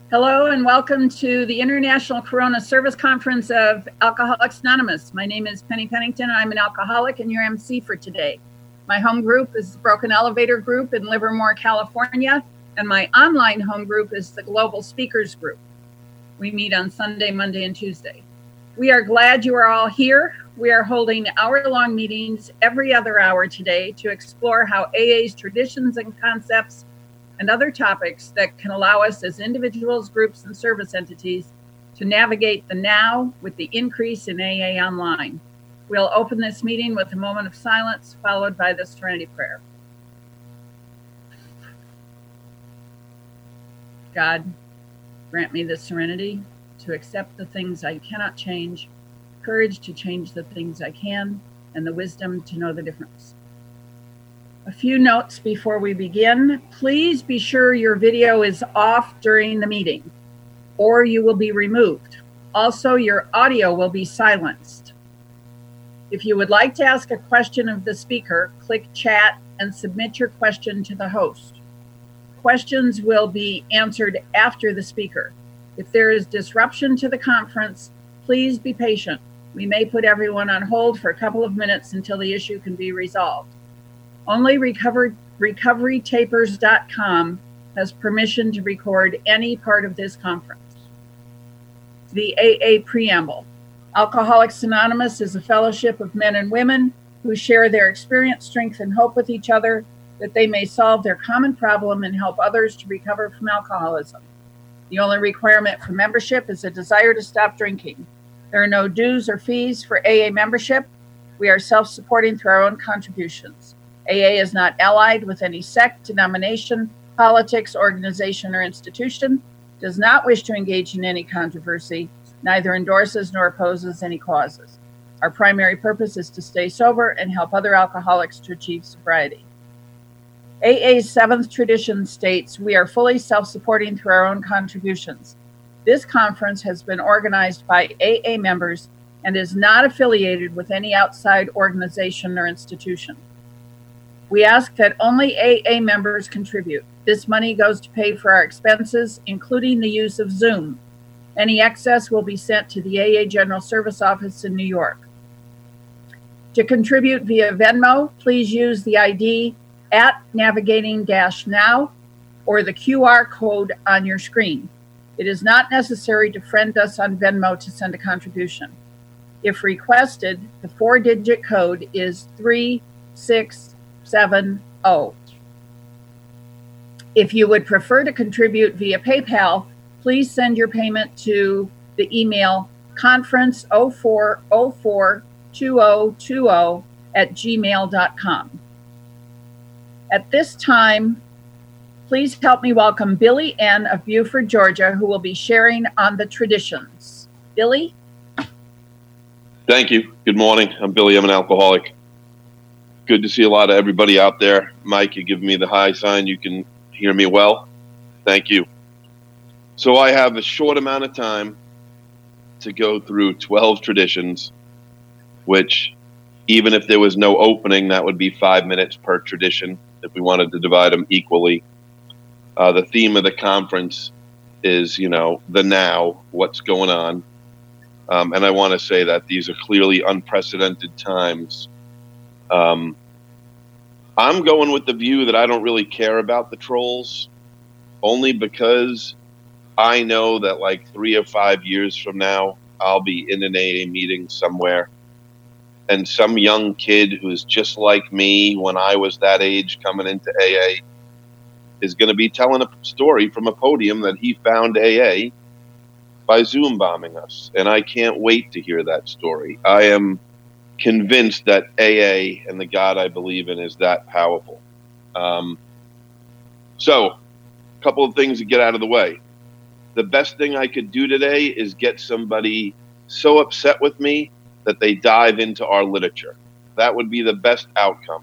Hello and welcome to the International Corona Service Conference of Alcoholics Anonymous. My name is Penny Pennington. I'm an alcoholic and your MC for today. My home group is the Broken Elevator Group in Livermore, California, and my online home group is the Global Speakers Group. We meet on Sunday, Monday, and Tuesday. We are glad you are all here. We are holding hour-long meetings every other hour today to explore how AA's traditions and concepts and other topics that can allow us as individuals, groups, and service entities to navigate the now with the increase in AA online. We'll open this meeting with a moment of silence, followed by the Serenity Prayer. God, grant me the serenity to accept the things I cannot change, courage to change the things I can, and the wisdom to know the difference. A few notes before we begin. Please be sure your video is off during the meeting, or you will be removed. Also, your audio will be silenced. If you would like to ask a question of the speaker, click chat and submit your question to the host. Questions will be answered after the speaker. If there is disruption to the conference, please be patient. We may put everyone on hold for a couple of minutes until the issue can be resolved. Only recoverytapers.com has permission to record any part of this conference. The AA Preamble. Alcoholics Anonymous is a fellowship of men and women who share their experience, strength, and hope with each other that they may solve their common problem and help others to recover from alcoholism. The only requirement for membership is a desire to stop drinking. There are no dues or fees for AA membership. We are self-supporting through our own contributions. AA is not allied with any sect, denomination, politics, organization, or institution, does not wish to engage in any controversy, neither endorses nor opposes any causes. Our primary purpose is to stay sober and help other alcoholics to achieve sobriety. AA's seventh tradition states we are fully self-supporting through our own contributions. This conference has been organized by AA members and is not affiliated with any outside organization or institution. We ask that only AA members contribute. This money goes to pay for our expenses, including the use of Zoom. Any excess will be sent to the AA General Service Office in New York. To contribute via Venmo, please use the ID @navigating-now or the QR code on your screen. It is not necessary to friend us on Venmo to send a contribution. If requested, the 4-digit code is 3670. If you would prefer to contribute via PayPal, please send your payment to the email conference04042020@gmail.com. At this time, please help me welcome Billy N. of Buford, Georgia, who will be sharing on the traditions. Billy? Thank you. Good morning. I'm Billy. I'm an alcoholic. Good to see a lot of everybody out there. Mike, you give me the high sign. You can hear me well. Thank you. So I have a short amount of time to go through 12 traditions, which even if there was no opening, that would be 5 minutes per tradition if we wanted to divide them equally. The theme of the conference is, the now, what's going on. And I want to say that these are clearly unprecedented times. I'm going with the view that I don't really care about the trolls, only because I know that like 3 or 5 years from now, I'll be in an AA meeting somewhere, and some young kid who's just like me when I was that age coming into AA is going to be telling a story from a podium that he found AA by Zoom bombing us. And I can't wait to hear that story. I am convinced that AA and the God I believe in is that powerful. So, a couple of things to get out of the way. The best thing I could do today is get somebody so upset with me that they dive into our literature. That would be the best outcome.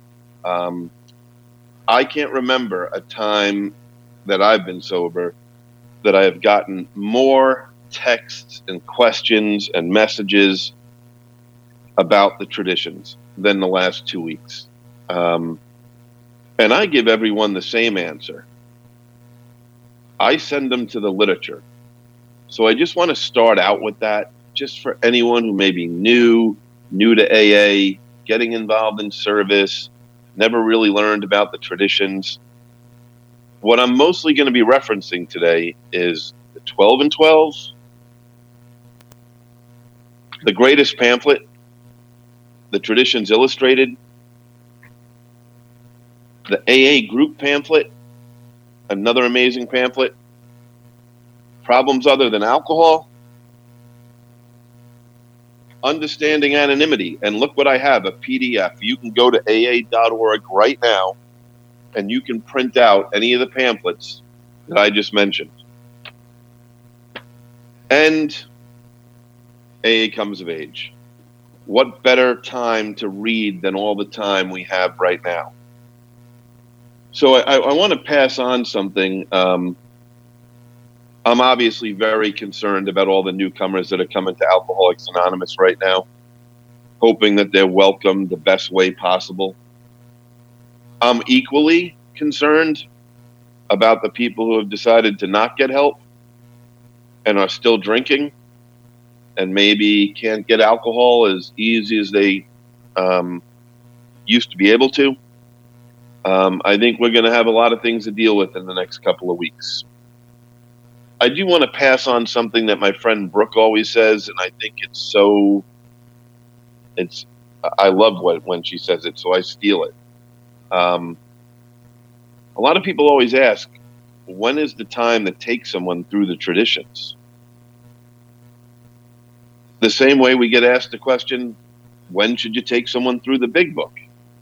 I can't remember a time that I've been sober that I have gotten more texts and questions and messages about the traditions than the last 2 weeks. And I give everyone the same answer. I send them to the literature. So I just want to start out with that, just for anyone who may be new to AA, getting involved in service, never really learned about the traditions. What I'm mostly going to be referencing today is the 12 and 12, the greatest pamphlet, the Traditions Illustrated, the AA group pamphlet, another amazing pamphlet, Problems Other Than Alcohol, Understanding Anonymity, and look what I have, a PDF. You can go to aa.org right now, and you can print out any of the pamphlets that I just mentioned. And AA Comes of Age. What better time to read than all the time we have right now? So I want to pass on something. I'm obviously very concerned about all the newcomers that are coming to Alcoholics Anonymous right now, hoping that they're welcomed the best way possible. I'm equally concerned about the people who have decided to not get help and are still drinking and maybe can't get alcohol as easy as they used to be able to. I think we're going to have a lot of things to deal with in the next couple of weeks. I do want to pass on something that my friend Brooke always says, and I think I love when she says it, so I steal it. A lot of people always ask, when is the time to take someone through the traditions? The same way we get asked the question, when should you take someone through the big book?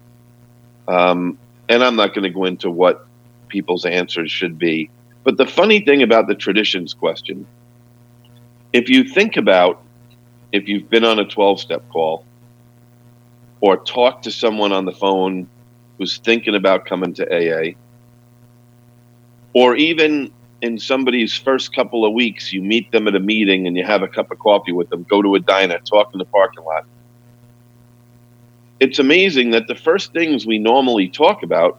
And I'm not going to go into what people's answers should be. But the funny thing about the traditions question, if you think about if you've been on a 12-step call or talked to someone on the phone who's thinking about coming to AA, or even in somebody's first couple of weeks, you meet them at a meeting and you have a cup of coffee with them, go to a diner, talk in the parking lot. It's amazing that the first things we normally talk about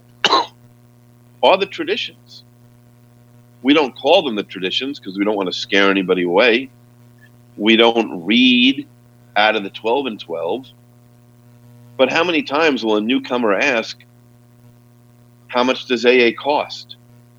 are the traditions. We don't call them the traditions because we don't want to scare anybody away. We don't read out of the 12 and 12. But how many times will a newcomer ask, how much does AA cost?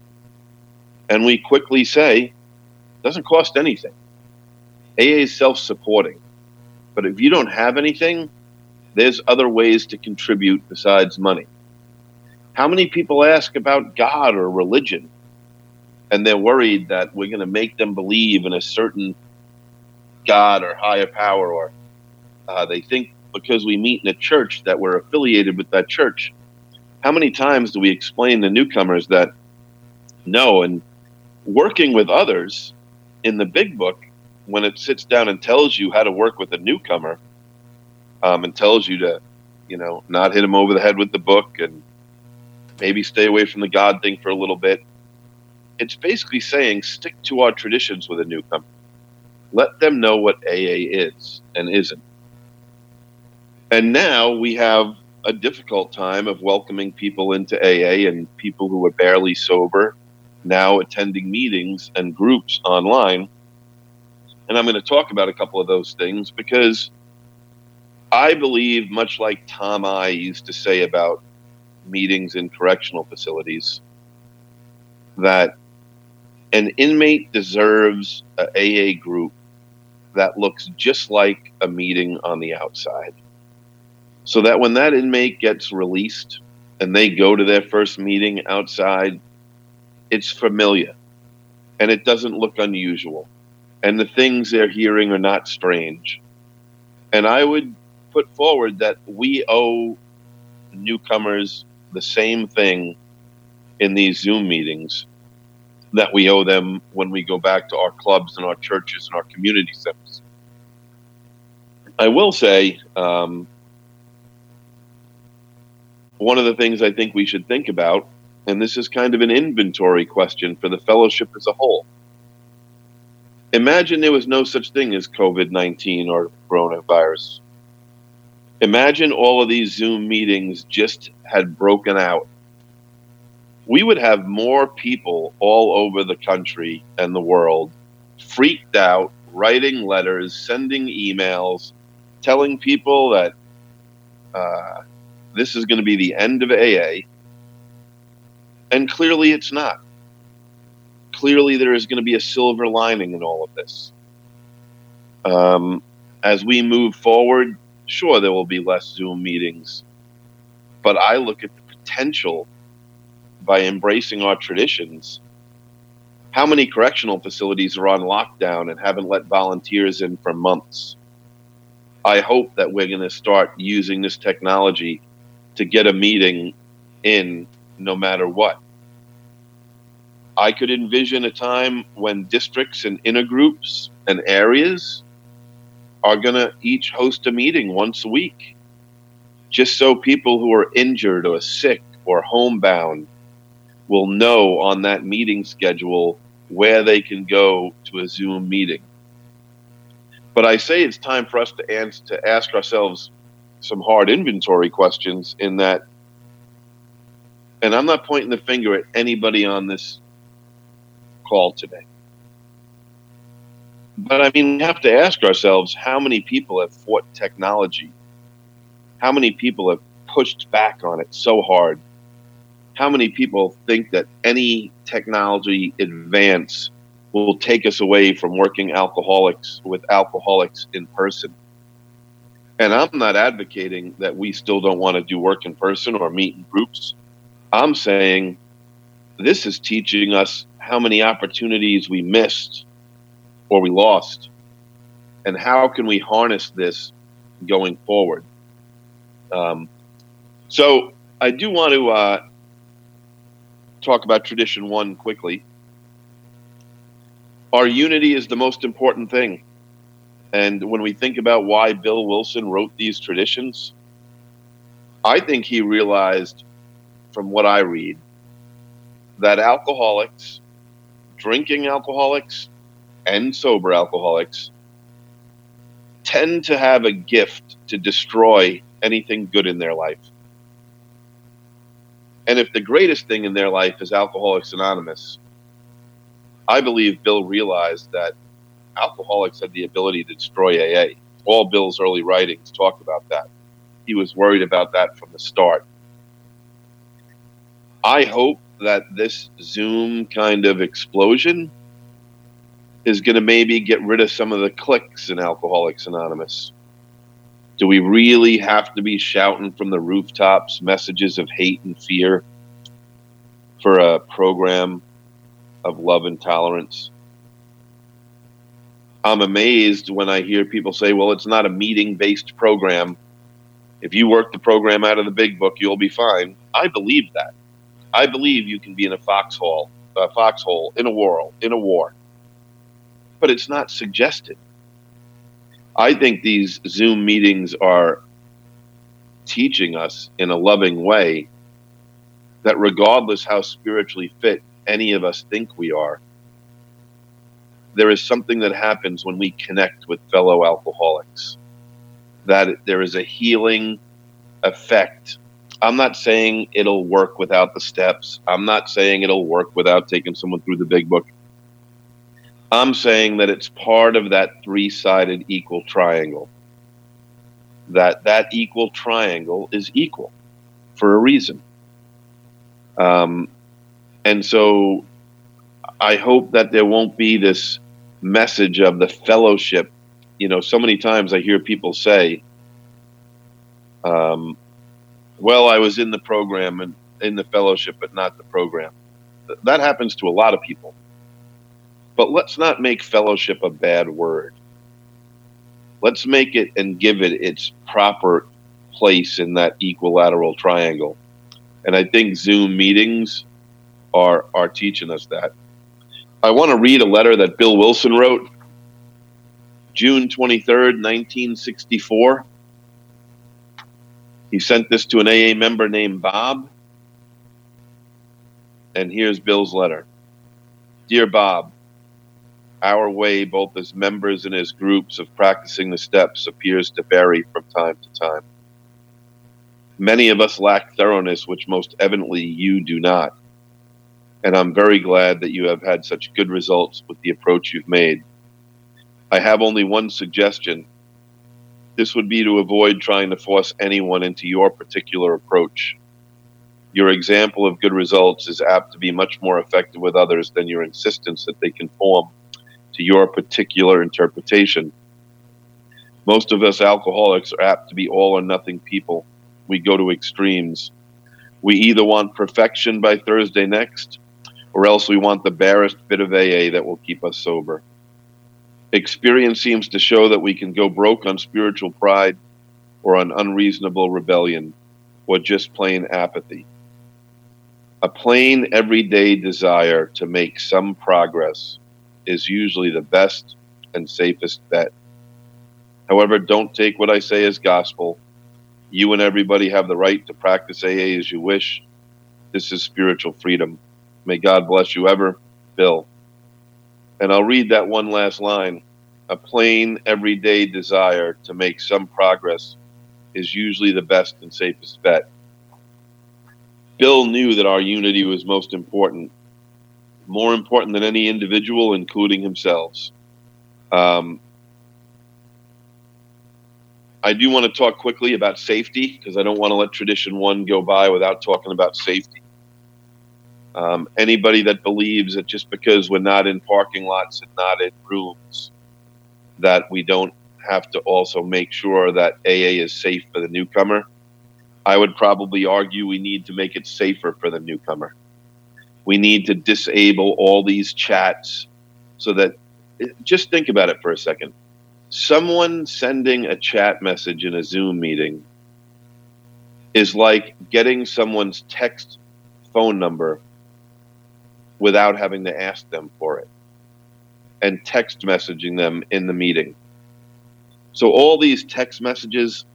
And we quickly say, it doesn't cost anything. AA is self-supporting. But if you don't have anything, there's other ways to contribute besides money. How many people ask about God or religion? And they're worried that we're going to make them believe in a certain God or higher power, or they think because we meet in a church that we're affiliated with that church. How many times do we explain to newcomers that no, and working with others in the big book, when it sits down and tells you how to work with a newcomer, and tells you to, not hit them over the head with the book and maybe stay away from the God thing for a little bit. It's basically saying stick to our traditions with a newcomer. Let them know what AA is and isn't. And now we have a difficult time of welcoming people into AA and people who are barely sober now attending meetings and groups online. And I'm going to talk about a couple of those things because I believe, much like Tom I used to say about meetings in correctional facilities, that an inmate deserves an AA group that looks just like a meeting on the outside. So that when that inmate gets released and they go to their first meeting outside, it's familiar and it doesn't look unusual. And the things they're hearing are not strange. And I would put forward that we owe newcomers the same thing in these Zoom meetings that we owe them when we go back to our clubs and our churches and our community centers. I will say, one of the things I think we should think about, and this is kind of an inventory question for the fellowship as a whole. Imagine there was no such thing as COVID-19 or coronavirus. Imagine all of these Zoom meetings just had broken out we would have more people all over the country and the world freaked out, writing letters, sending emails, telling people that this is going to be the end of AA. And clearly it's not. Clearly there is going to be a silver lining in all of this. As we move forward, sure, there will be less Zoom meetings, but I look at the potential by embracing our traditions. How many correctional facilities are on lockdown and haven't let volunteers in for months? I hope that we're going to start using this technology to get a meeting in no matter what. I could envision a time when districts and intergroups and areas are going to each host a meeting once a week, just so people who are injured or sick or homebound will know on that meeting schedule where they can go to a Zoom meeting. But I say it's time for us to ask ourselves some hard inventory questions in that, and I'm not pointing the finger at anybody on this call today. But I mean, we have to ask ourselves, how many people have fought technology? How many people have pushed back on it so hard? How many people think that any technology advance will take us away from working with alcoholics in person? And I'm not advocating that we still don't want to do work in person or meet in groups. I'm saying this is teaching us how many opportunities we missed or we lost, and how can we harness this going forward. So I do want to talk about Tradition 1 quickly. Our unity is the most important thing. And when we think about why Bill Wilson wrote these traditions, I think he realized, from what I read, that alcoholics, drinking alcoholics, and sober alcoholics tend to have a gift to destroy anything good in their life. And if the greatest thing in their life is Alcoholics Anonymous, I believe Bill realized that alcoholics had the ability to destroy AA. All Bill's early writings talked about that. He was worried about that from the start. I hope that this Zoom kind of explosion is going to maybe get rid of some of the cliques in Alcoholics Anonymous. Do we really have to be shouting from the rooftops messages of hate and fear for a program of love and tolerance? I'm amazed when I hear people say, well, it's not a meeting-based program. If you work the program out of the big book, you'll be fine. I believe that. I believe you can be in a foxhole in a war. But it's not suggested. I think these Zoom meetings are teaching us in a loving way that regardless how spiritually fit any of us think we are, there is something that happens when we connect with fellow alcoholics, that there is a healing effect. I'm not saying it'll work without the steps. I'm not saying it'll work without taking someone through the big book. I'm saying that it's part of that three-sided equal triangle. That equal triangle is equal for a reason. And so I hope that there won't be this message of the fellowship. You know, so many times I hear people say, well, I was in the program and in the fellowship, but not the program. That happens to a lot of people. But let's not make fellowship a bad word. Let's make it and give it its proper place in that equilateral triangle. And I think Zoom meetings are teaching us that. I want to read a letter that Bill Wilson wrote, June 23rd, 1964. He sent this to an AA member named Bob. And here's Bill's letter. Dear Bob, our way, both as members and as groups, of practicing the steps appears to vary from time to time. Many of us lack thoroughness, which most evidently you do not. and I'm very glad that you have had such good results with the approach you've made. I have only one suggestion. This would be to avoid trying to force anyone into your particular approach. Your example of good results is apt to be much more effective with others than your insistence that they conform to your particular interpretation. Most of us alcoholics are apt to be all or nothing people. We go to extremes. We either want perfection by Thursday next, or else we want the barest bit of AA that will keep us sober. Experience seems to show that we can go broke on spiritual pride or on unreasonable rebellion or just plain apathy. A plain everyday desire to make some progress is usually the best and safest bet. However, don't take what I say as gospel. You and everybody have the right to practice AA as you wish. This is spiritual freedom. May God bless you ever, Bill. And I'll read that one last line. A plain, everyday desire to make some progress is usually the best and safest bet. Bill knew that our unity was most important, more important than any individual, including himself. I do want to talk quickly about safety because I don't want to let Tradition 1 go by without talking about safety. Anybody that believes that just because we're not in parking lots and not in rooms, that we don't have to also make sure that AA is safe for the newcomer, I would probably argue we need to make it safer for the newcomer. We need to disable all these chats so that, just think about it for a second. Someone sending a chat message in a Zoom meeting is like getting someone's text phone number without having to ask them for it and text messaging them in the meeting. So all these text messages,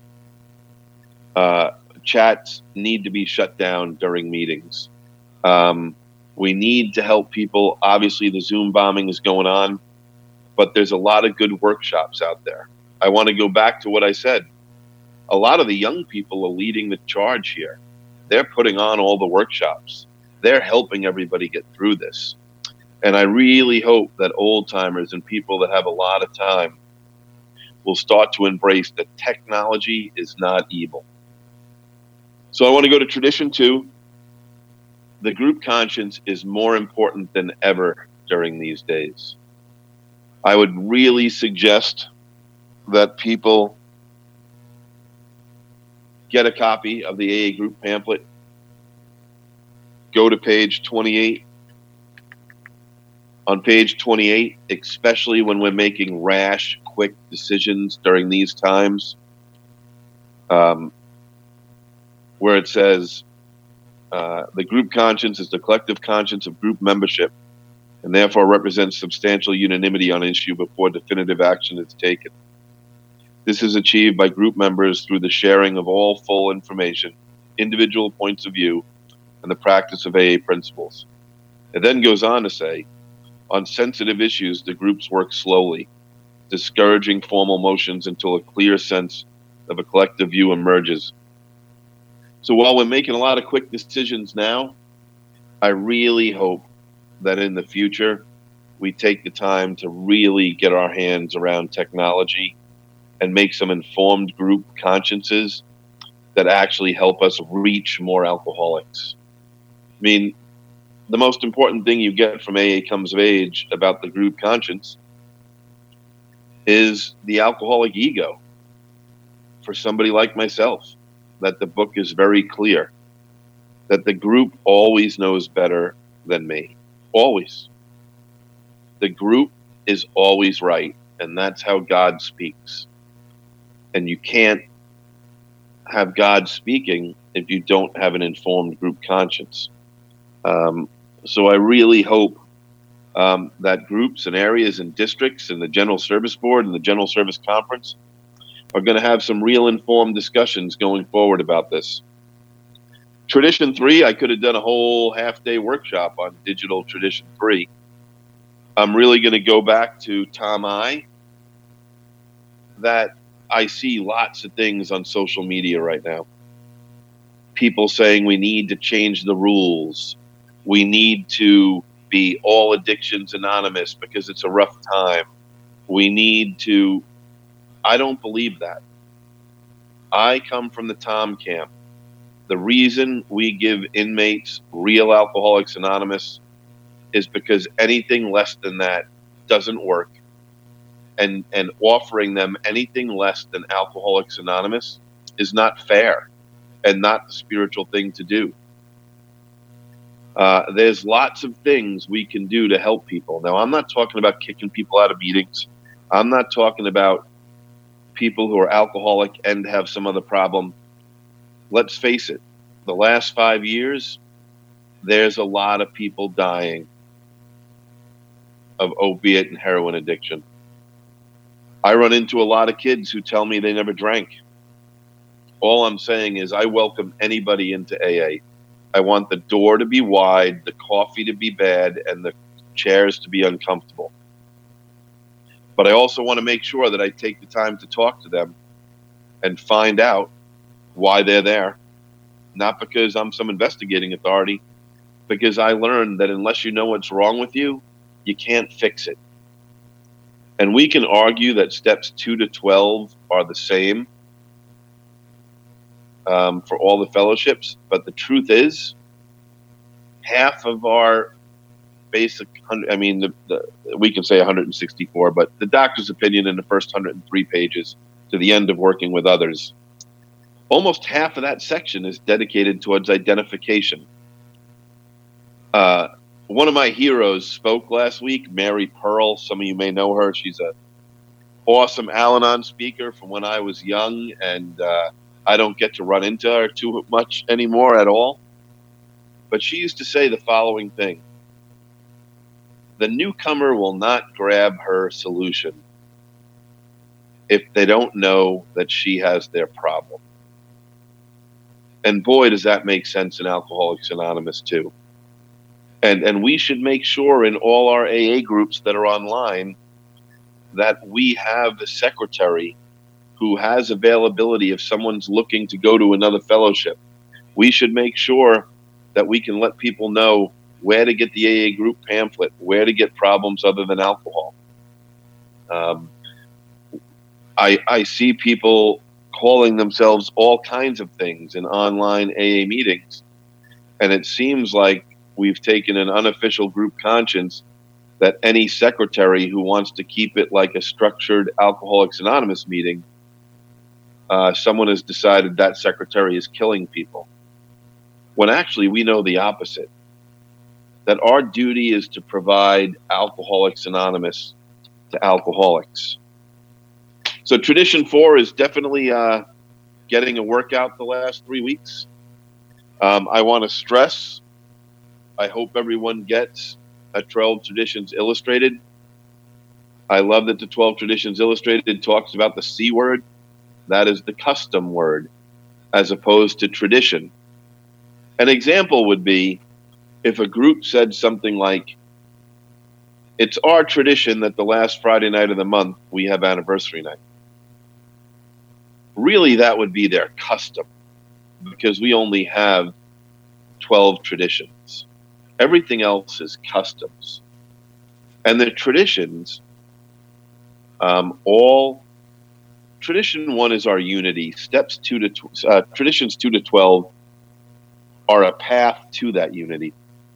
chats need to be shut down during meetings. We need to help people. Obviously, the Zoom bombing is going on, but there's a lot of good workshops out there. I want to go back to what I said. A lot of the young people are leading the charge here. They're putting on all the workshops. They're helping everybody get through this. And I really hope that old timers and people that have a lot of time will start to embrace that technology is not evil. So I want to go to Tradition 2. The group conscience is more important than ever during these days. I would really suggest that people get a copy of the AA group pamphlet. Go to page 28. On page 28, especially when we're making rash, quick decisions during these times, where it says, the group conscience is the collective conscience of group membership and therefore represents substantial unanimity on an issue before definitive action is taken. This is achieved by group members through the sharing of all full information, individual points of view, and the practice of AA principles. It then goes on to say, on sensitive issues, the groups work slowly, discouraging formal motions until a clear sense of a collective view emerges. So while we're making a lot of quick decisions now, I really hope that in the future, we take the time to really get our hands around technology and make some informed group consciences that actually help us reach more alcoholics. I mean, the most important thing you get from AA Comes of Age about the group conscience is the alcoholic ego. For somebody like myself, that the book is very clear that the group always knows better than me. Always. The group is always right, and that's how God speaks. And you can't have God speaking if you don't have an informed group conscience. So I really hope that groups and areas and districts and the General Service Board and the General Service Conference are going to have some real informed discussions going forward about this. Tradition 3, I could have done a whole half-day workshop on digital Tradition 3. I'm really going to go back to Tom I. That I see lots of things on social media right now. People saying we need to change the rules. we need to be all addictions anonymous because it's a rough time. I don't believe that. I come from the Tom camp. The reason we give inmates real Alcoholics Anonymous is because anything less than that doesn't work. And offering them anything less than Alcoholics Anonymous is not fair and not the spiritual thing to do. There's lots of things we can do to help people. Now, I'm not talking about kicking people out of meetings. I'm not talking about people who are alcoholic and have some other problem. Let's face it, the last 5 years, there's a lot of people dying of opiate and heroin addiction. I run into a lot of kids who tell me they never drank. All I'm saying is I welcome anybody into AA. I want the door to be wide, the coffee to be bad, and the chairs to be uncomfortable. But I also want to make sure that I take the time to talk to them and find out why they're there. Not because I'm some investigating authority, because I learned that unless you know what's wrong with you, you can't fix it. And we can argue that steps 2 to 12 are the same for all the fellowships, but the truth is, half of our basic, we can say 164, but the doctor's opinion in the first 103 pages to the end of working with others, almost half of that section is dedicated towards identification. One of my heroes spoke last week, Mary Pearl. Some of you may know her. She's an awesome Al-Anon speaker from when I was young, and I don't get to run into her too much anymore at all. But she used to say the following thing: the newcomer will not grab her solution if they don't know that she has their problem. And boy, does that make sense in Alcoholics Anonymous too. And we should make sure in all our AA groups that are online that we have a secretary who has availability if someone's looking to go to another fellowship. We should make sure that we can let people know where to get the AA group pamphlet, where to get problems other than alcohol. I see people calling themselves all kinds of things in online AA meetings, and it seems like we've taken an unofficial group conscience that any secretary who wants to keep it like a structured Alcoholics Anonymous meeting, someone has decided that secretary is killing people. When actually we know the opposite, that our duty is to provide Alcoholics Anonymous to alcoholics. So Tradition 4 is definitely getting a workout the last 3 weeks. I want to stress, I hope everyone gets a 12 Traditions Illustrated. I love that the 12 Traditions Illustrated talks about the C word. That is the custom word, as opposed to tradition. An example would be if a group said something like, it's our tradition that the last Friday night of the month we have anniversary night. Really, that would be their custom, because we only have 12 traditions. Everything else is customs. And the traditions, Tradition 1 is our unity. Traditions 2 to 12 are a path to that unity.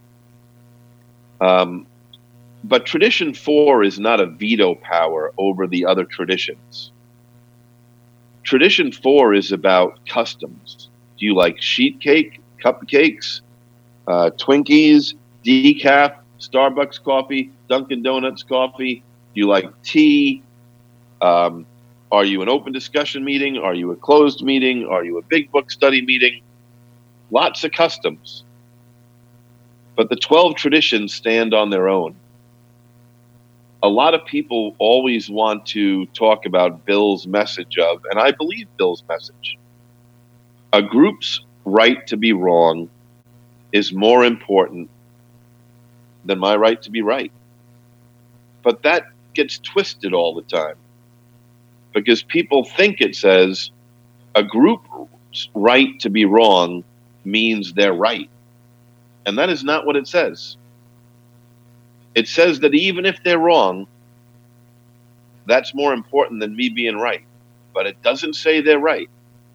But Tradition 4 is not a veto power over the other traditions. Tradition 4 is about customs. Do you like sheet cake, cupcakes, Twinkies, decaf, Starbucks coffee, Dunkin' Donuts coffee? Do you like tea? Are you an open discussion meeting? Are you a closed meeting? Are you a big book study meeting? Lots of customs. But the 12 traditions stand on their own. A lot of people always want to talk about Bill's message of, and I believe Bill's message, a group's right to be wrong is more important than my right to be right. But that gets twisted all the time, because people think it says a group's right to be wrong means they're right. And that is not what it says. It says that even if they're wrong, that's more important than me being right. But it doesn't say they're right.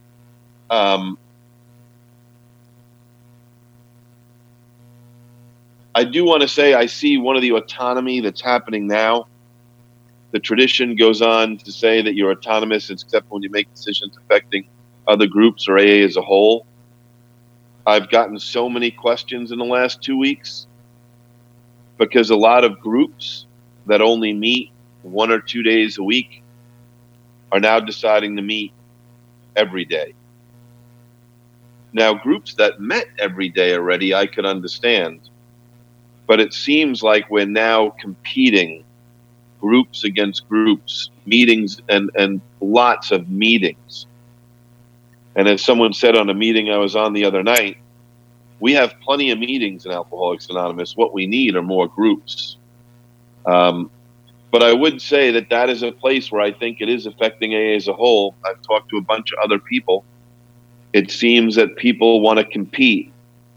I do want to say I see one of the autonomy that's happening now. The tradition goes on to say that you're autonomous except when you make decisions affecting other groups or AA as a whole. I've gotten so many questions in the last 2 weeks because a lot of groups that only meet 1 or 2 days a week are now deciding to meet every day. Now, groups that met every day already, I could understand. But it seems like we're now competing groups against groups, meetings and lots of meetings. And as someone said on a meeting I was on the other night, we have plenty of meetings in Alcoholics Anonymous. What we need are more groups. But I would say that that is a place where I think it is affecting AA as a whole. I've talked to a bunch of other people. It seems that people want to compete.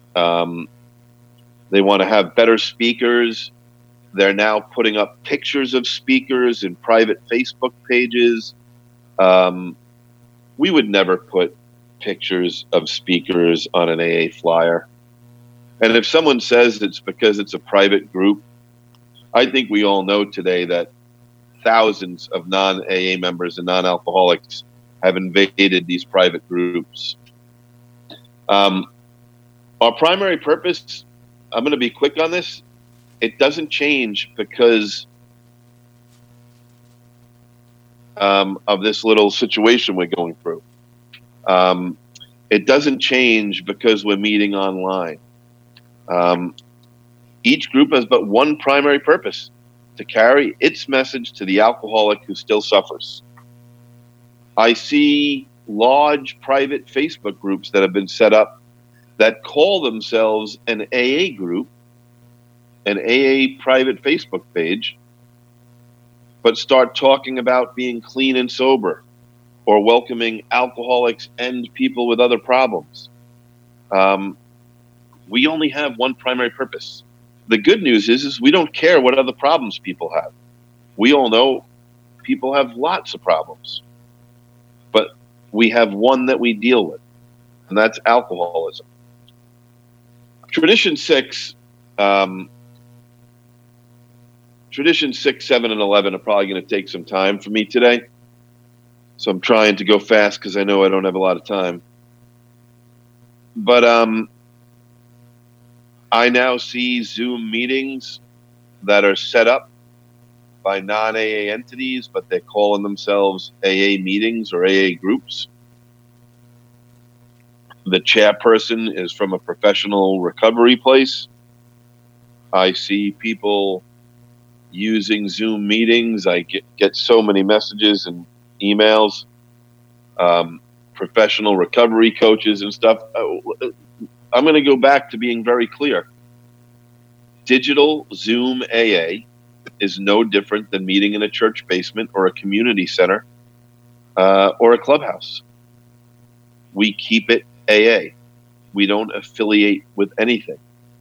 They want to have better speakers. They're now putting up pictures of speakers in private Facebook pages. We would never put pictures of speakers on an AA flyer. And if someone says it's because it's a private group, I think we all know today that thousands of non-AA members and non-alcoholics have invaded these private groups. Our primary purpose, I'm going to be quick on this, it doesn't change because of this little situation we're going through. It doesn't change because we're meeting online. Each group has but one primary purpose: to carry its message to the alcoholic who still suffers. I see large private Facebook groups that have been set up that call themselves an AA group, an AA private Facebook page, but start talking about being clean and sober or welcoming alcoholics and people with other problems. We only have one primary purpose. The good news is we don't care what other problems people have. We all know people have lots of problems, but we have one that we deal with, and that's alcoholism. Tradition 6, 7, and 11 are probably going to take some time for me today. So I'm trying to go fast because I know I don't have a lot of time. But I now see Zoom meetings that are set up by non-AA entities, but they're calling themselves AA meetings or AA groups. The chairperson is from a professional recovery place. I see people using Zoom meetings. I get so many messages and emails, professional recovery coaches and stuff. I'm going to go back to being very clear. Digital Zoom AA is no different than meeting in a church basement or a community center or a clubhouse. We keep it AA. We don't affiliate with anything.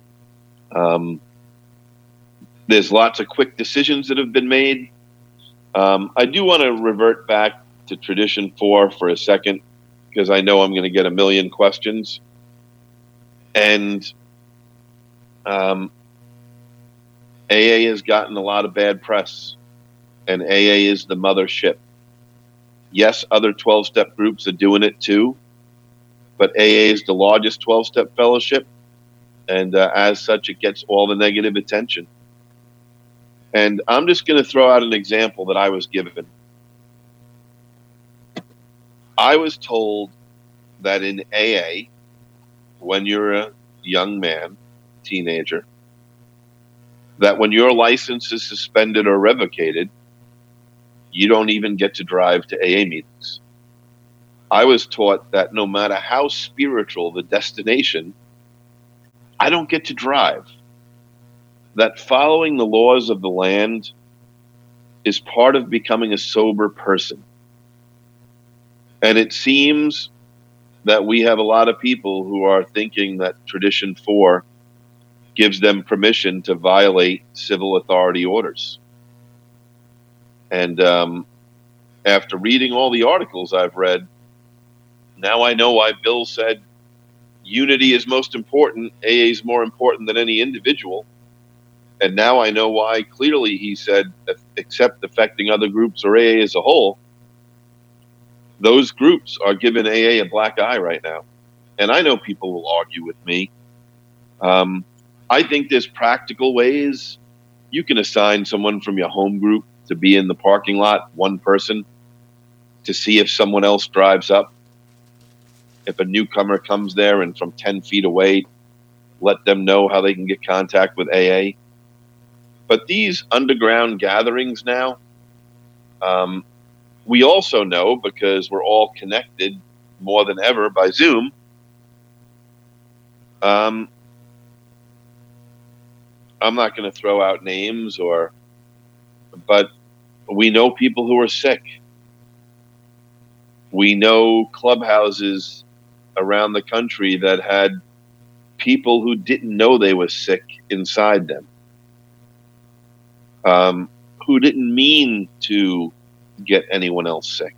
There's lots of quick decisions that have been made. I do want to revert back to Tradition 4 for a second because I know I'm going to get a million questions. And AA has gotten a lot of bad press, and AA is the mothership. Yes, other 12-step groups are doing it too, but AA is the largest 12-step fellowship, and as such, it gets all the negative attention. And I'm just going to throw out an example that I was given. I was told that in AA, when you're a young man, teenager, that when your license is suspended or revocated, you don't even get to drive to AA meetings. I was taught that no matter how spiritual the destination, I don't get to drive. That following the laws of the land is part of becoming a sober person. And it seems that we have a lot of people who are thinking that Tradition 4 gives them permission to violate civil authority orders. And after reading all the articles I've read, now I know why Bill said unity is most important. AA is more important than any individual. And now I know why clearly he said, except affecting other groups or AA as a whole, those groups are giving AA a black eye right now. And I know people will argue with me. I think there's practical ways. You can assign someone from your home group to be in the parking lot, one person, to see if someone else drives up. If a newcomer comes there and from 10 feet away, let them know how they can get contact with AA. But these underground gatherings now, we also know, because we're all connected more than ever by Zoom, I'm not going to throw out names, but we know people who are sick. We know clubhouses around the country that had people who didn't know they were sick inside them, who didn't mean to get anyone else sick.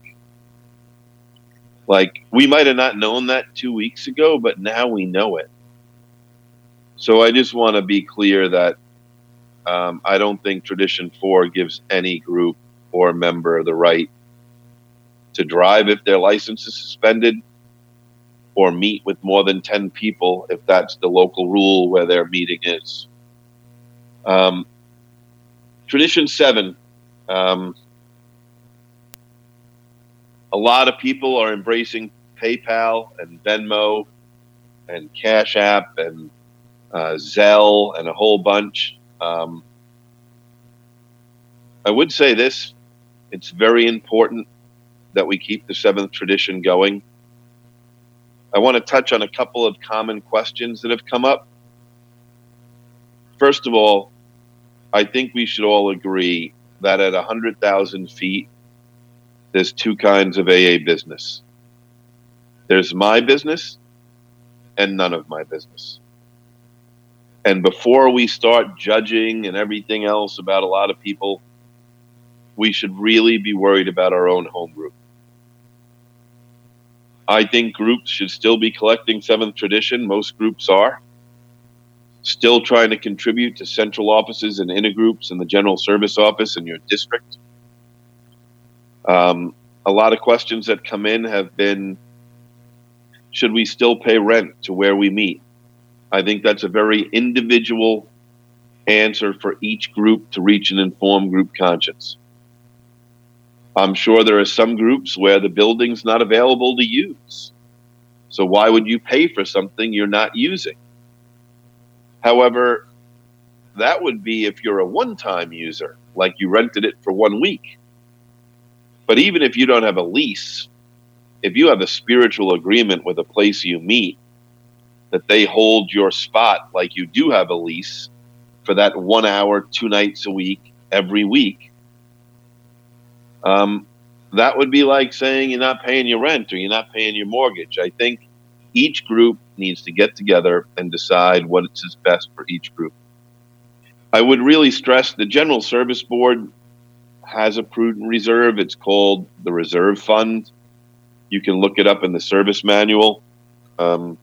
Like, we might have not known that 2 weeks ago, but now we know it. So I just want to be clear that I don't think Tradition 4 gives any group or member the right to drive if their license is suspended, or meet with more than 10 people if that's the local rule where their meeting is. Tradition 7, a lot of people are embracing PayPal and Venmo and Cash App and Zelle and a whole bunch. I would say this: it's very important that we keep the seventh tradition going. I want to touch on a couple of common questions that have come up. First of all, I think we should all agree that at 100,000 feet, there's two kinds of AA business. There's my business and none of my business. And before we start judging and everything else about a lot of people, we should really be worried about our own home group. I think groups should still be collecting seventh tradition. Most groups are. Still trying to contribute to central offices and intergroups and the general service office in your district. A lot of questions that come in have been, should we still pay rent to where we meet? I think that's a very individual answer for each group to reach an informed group conscience. I'm sure there are some groups where the building's not available to use. So why would you pay for something you're not using? However, that would be if you're a one-time user, like you rented it for 1 week. But even if you don't have a lease, if you have a spiritual agreement with a place you meet, that they hold your spot like you do have a lease for that 1 hour, 2 nights a week, every week, that would be like saying you're not paying your rent or you're not paying your mortgage. I think each group needs to get together and decide what is best for each group. I would really stress the General Service Board has a prudent reserve. It's called the Reserve Fund. You can look it up in the service manual. I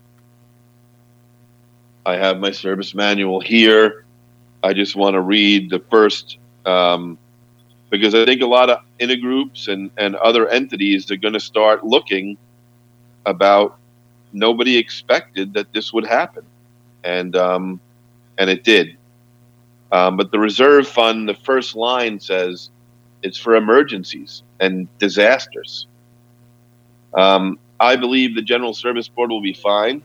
have my service manual here. I just want to read the first, because I think a lot of intergroups and other entities are going to start looking about, nobody expected that this would happen. And it did. But the Reserve Fund, the first line says it's for emergencies and disasters. I believe the General Service Board will be fine.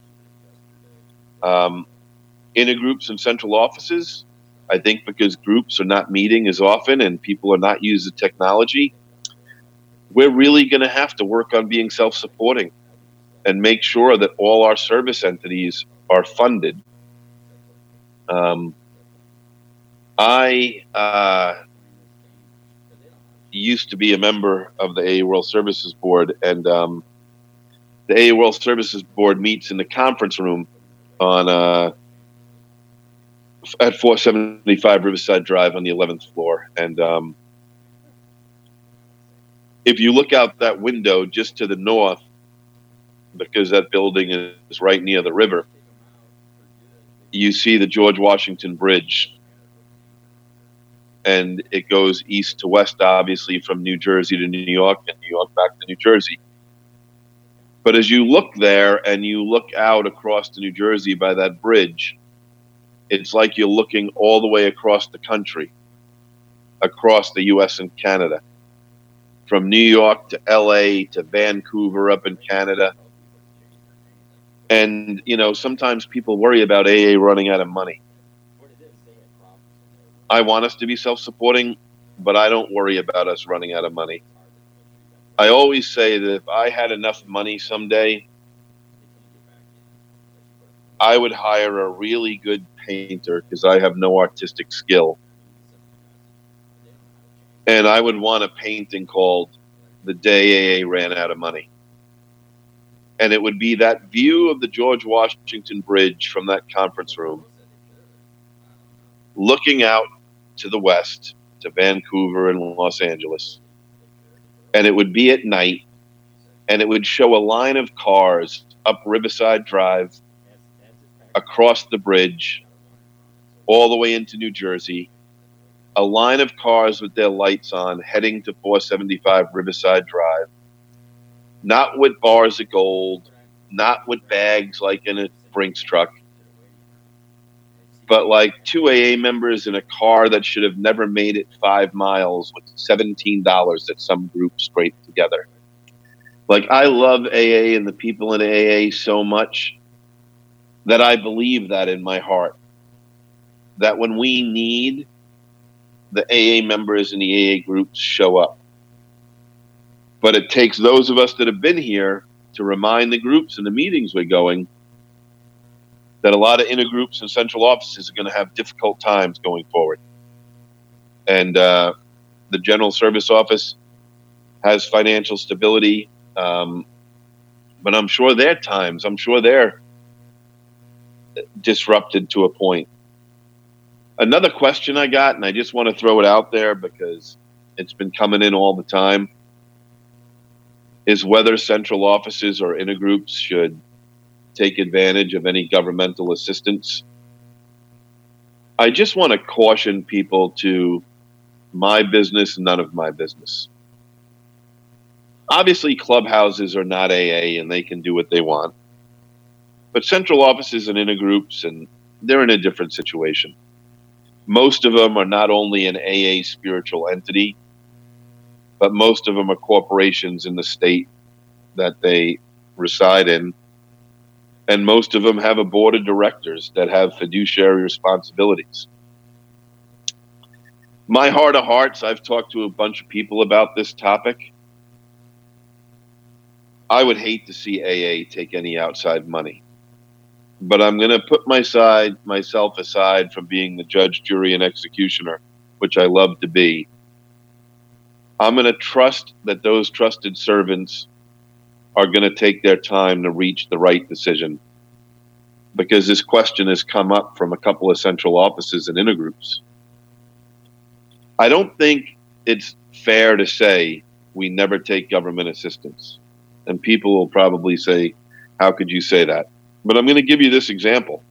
Intergroups and central offices, I think because groups are not meeting as often and people are not using technology, we're really going to have to work on being self-supporting and make sure that all our service entities are funded. I used to be a member of the AA World Services Board, and the AA World Services Board meets in the conference room on at 475 Riverside Drive on the 11th floor. And if you look out that window just to the north, because that building is right near the river, you see the George Washington Bridge. And it goes east to west, obviously, from New Jersey to New York and New York back to New Jersey. But as you look there and you look out across to New Jersey by that bridge, it's like you're looking all the way across the country, across the U.S. and Canada, from New York to L.A. to Vancouver up in Canada. And, you know, sometimes people worry about AA running out of money. I want us to be self-supporting, but I don't worry about us running out of money. I always say that if I had enough money someday, I would hire a really good painter because I have no artistic skill. And I would want a painting called The Day AA Ran Out of Money. And it would be that view of the George Washington Bridge from that conference room, looking out to the west, to Vancouver and Los Angeles. And it would be at night, and it would show a line of cars up Riverside Drive, across the bridge, all the way into New Jersey, a line of cars with their lights on heading to 475 Riverside Drive, not with bars of gold, not with bags like in a Brinks truck, but like two AA members in a car that should have never made it 5 miles with $17 that some group scraped together. Like, I love AA and the people in AA so much that I believe that in my heart, that when we need, the AA members and the AA groups show up. But it takes those of us that have been here to remind the groups and the meetings we're going that a lot of intergroups and central offices are going to have difficult times going forward. And the General Service Office has financial stability, but I'm sure their times, I'm sure they're disrupted to a point. Another question I got, and I just want to throw it out there because it's been coming in all the time, is whether central offices or intergroups should take advantage of any governmental assistance. I just want to caution people to my business, none of my business. Obviously, clubhouses are not AA and they can do what they want. But central offices and intergroups, and they're in a different situation. Most of them are not only an AA spiritual entity, but most of them are corporations in the state that they reside in. And most of them have a board of directors that have fiduciary responsibilities. My heart of hearts, I've talked to a bunch of people about this topic. I would hate to see AA take any outside money. But I'm going to put myself aside from being the judge, jury, and executioner, which I love to be. I'm going to trust that those trusted servants are going to take their time to reach the right decision. Because this question has come up from a couple of central offices and intergroups. I don't think it's fair to say we never take government assistance. And people will probably say, how could you say that? But I'm going to give you this example.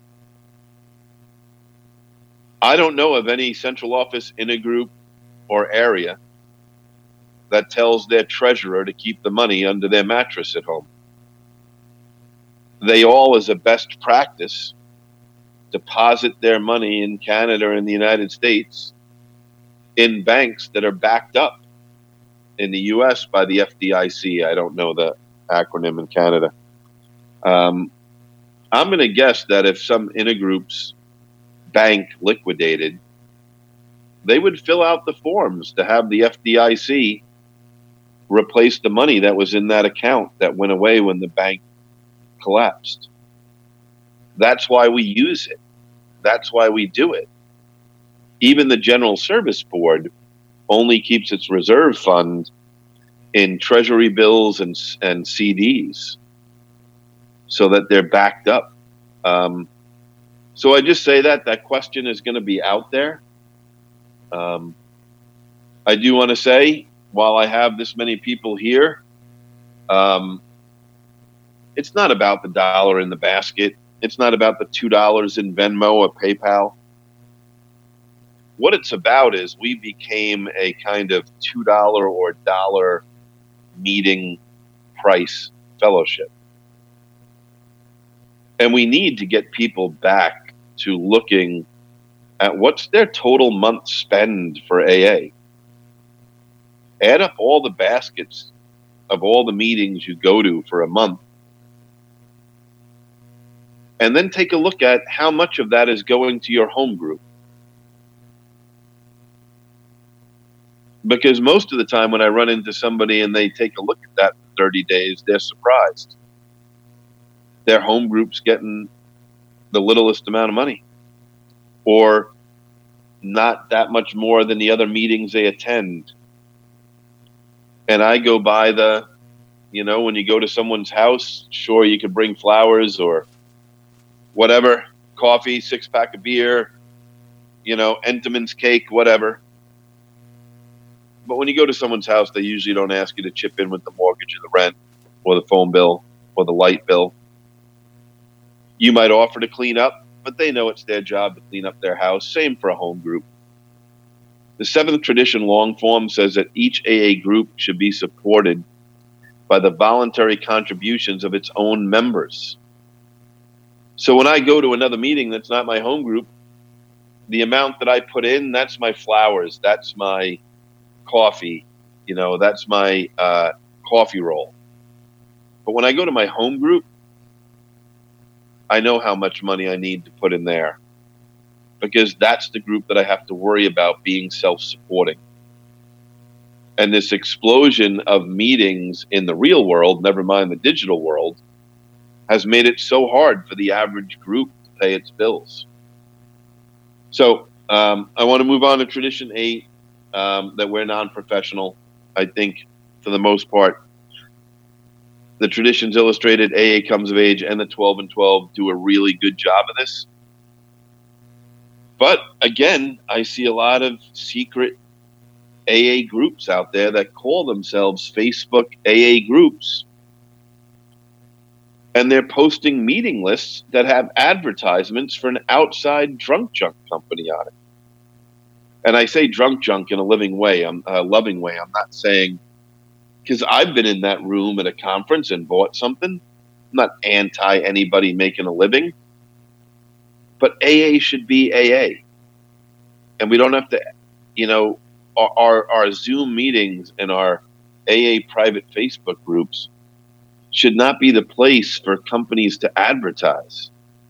I don't know of any central office, intergroup, or area that tells their treasurer to keep the money under their mattress at home. They all, as a best practice, deposit their money in Canada and the United States in banks that are backed up in the U.S. by the FDIC. I don't know the acronym in Canada. I'm going to guess that if some intergroups bank liquidated, they would fill out the forms to have the FDIC replace the money that was in that account that went away when the bank collapsed. That's why we use it. That's why we do it. Even the General Service Board only keeps its reserve fund in treasury bills and CDs so that they're backed up. So I just say that question is going to be out there. I do want to say, while I have this many people here, it's not about the dollar in the basket. It's not about the $2 in Venmo or PayPal. What it's about is we became a kind of $2 or dollar meeting price fellowship. And we need to get people back to looking at what's their total month spend for AA. Add up all the baskets of all the meetings you go to for a month. And then take a look at how much of that is going to your home group. Because most of the time when I run into somebody and they take a look at that for 30 days, they're surprised. Their home group's getting the littlest amount of money, or not that much more than the other meetings they attend. And I go by when you go to someone's house, sure, you could bring flowers or whatever, coffee, 6-pack of beer, Entenmann's cake, whatever. But when you go to someone's house, they usually don't ask you to chip in with the mortgage or the rent or the phone bill or the light bill. You might offer to clean up, but they know it's their job to clean up their house. Same for a home group. The Seventh Tradition Long Form says that each AA group should be supported by the voluntary contributions of its own members. So when I go to another meeting that's not my home group, the amount that I put in, that's my flowers, that's my coffee, that's my coffee roll. But when I go to my home group, I know how much money I need to put in there, because that's the group that I have to worry about being self-supporting. And this explosion of meetings in the real world, never mind the digital world, has made it so hard for the average group to pay its bills. So I want to move on to Tradition 8, that we're non-professional. I think for the most part, the Traditions Illustrated, AA Comes of Age, and the 12 and 12 do a really good job of this. But again, I see a lot of secret AA groups out there that call themselves Facebook AA groups. And they're posting meeting lists that have advertisements for an outside drunk junk company on it. And I say drunk junk in a loving way. I'm not saying, because I've been in that room at a conference and bought something. I'm not anti anybody making a living. But AA should be AA. And we don't have to, our Zoom meetings and our AA private Facebook groups should not be the place for companies to advertise.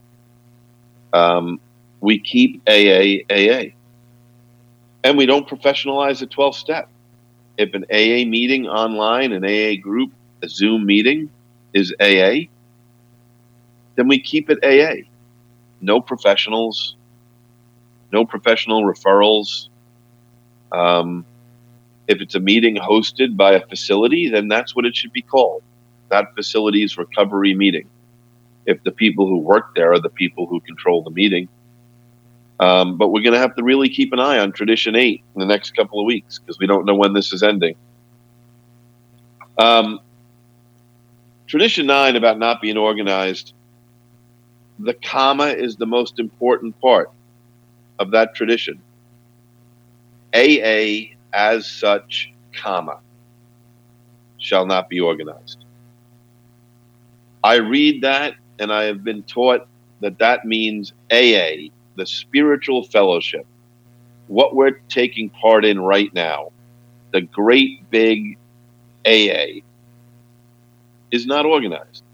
We keep AA. And we don't professionalize the 12 step. If an AA meeting online, an AA group, a Zoom meeting is AA, then we keep it AA. No professionals, no professional referrals. If it's a meeting hosted by a facility, then that's what it should be called. That facility's recovery meeting. If the people who work there are the people who control the meeting. But we're going to have to really keep an eye on Tradition 8 in the next couple of weeks, because we don't know when this is ending. Tradition 9 about not being organized. The comma is the most important part of that tradition. AA as such, comma, shall not be organized. I read that and I have been taught that means AA, the spiritual fellowship, what we're taking part in right now, the great big AA, is not organized.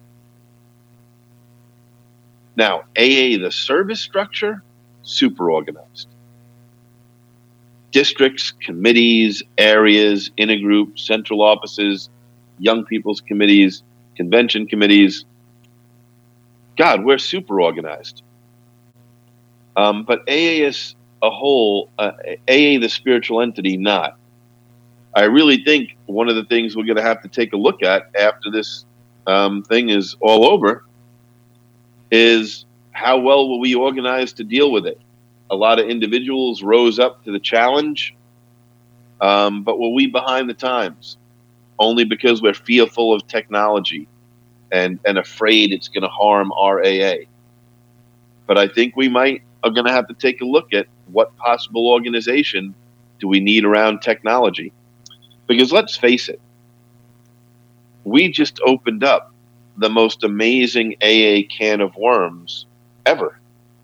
Now, AA, the service structure, super organized. Districts, committees, areas, intergroups, central offices, young people's committees, convention committees. God, we're super organized. But AA is a whole, AA, the spiritual entity, not. I really think one of the things we're going to have to take a look at after this thing is all over is how well were we organized to deal with it? A lot of individuals rose up to the challenge, but were we behind the times? Only because we're fearful of technology and afraid it's going to harm our AA. But I think we are going to have to take a look at what possible organization do we need around technology. Because let's face it, we just opened up the most amazing AA can of worms ever.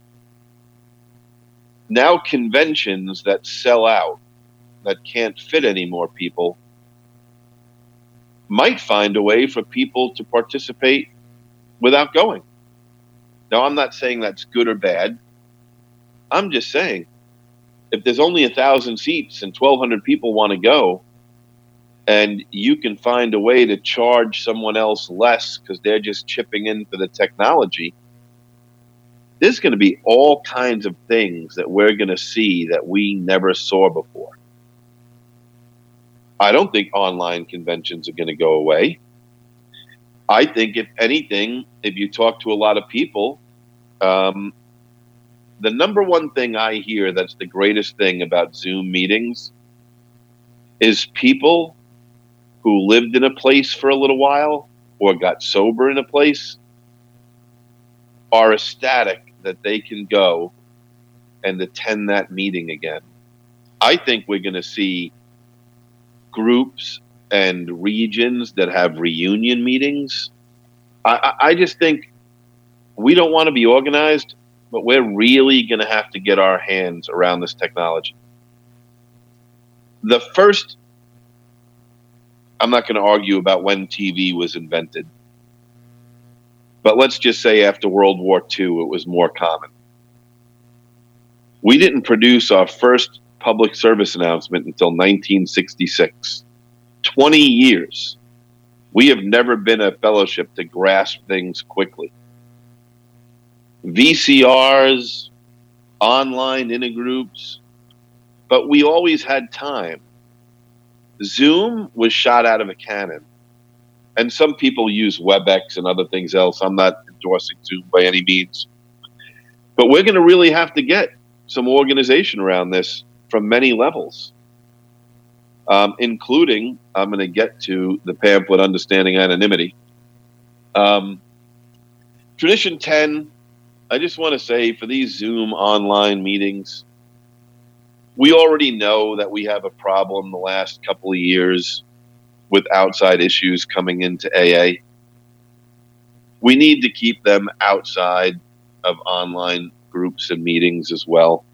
Now conventions that sell out, that can't fit any more people, might find a way for people to participate without going. Now, I'm not saying that's good or bad. I'm just saying, if there's only 1,000 seats and 1,200 people want to go, and you can find a way to charge someone else less because they're just chipping in for the technology, there's going to be all kinds of things that we're going to see that we never saw before. I don't think online conventions are going to go away. I think, if anything, if you talk to a lot of people, the number one thing I hear that's the greatest thing about Zoom meetings is people who lived in a place for a little while or got sober in a place are ecstatic that they can go and attend that meeting again. I think we're going to see groups and regions that have reunion meetings. I just think we don't want to be organized, but we're really going to have to get our hands around this technology. The first, I'm not going to argue about when TV was invented, but let's just say after World War II, it was more common. We didn't produce our first public service announcement until 1966. 20 years. We have never been a fellowship to grasp things quickly. VCRs, online intergroups, but we always had time. Zoom was shot out of a cannon. And some people use WebEx and other things else. I'm not endorsing Zoom by any means. But we're going to really have to get some organization around this from many levels, including, I'm going to get to the pamphlet, Understanding Anonymity. Tradition 10, I just want to say, for these Zoom online meetings, we already know that we have a problem the last couple of years with outside issues coming into AA. We need to keep them outside of online groups and meetings as well.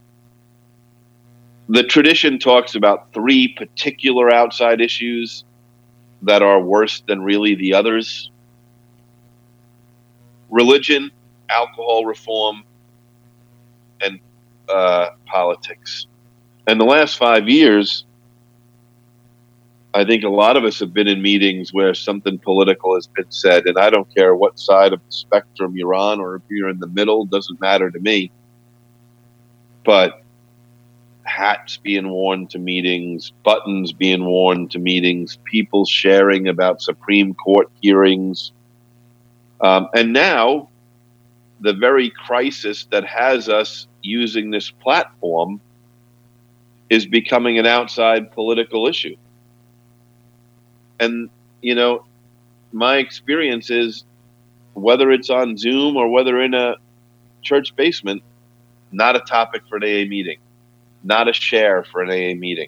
The tradition talks about 3 particular outside issues that are worse than really the others: religion, alcohol reform, and politics. And the last 5 years, I think a lot of us have been in meetings where something political has been said, and I don't care what side of the spectrum you're on, or if you're in the middle, doesn't matter to me. But hats being worn to meetings, buttons being worn to meetings, people sharing about Supreme Court hearings. And now, the very crisis that has us using this platform is becoming an outside political issue. And, you know, my experience is, whether it's on Zoom or whether in a church basement, not a topic for an AA meeting, not a share for an AA meeting.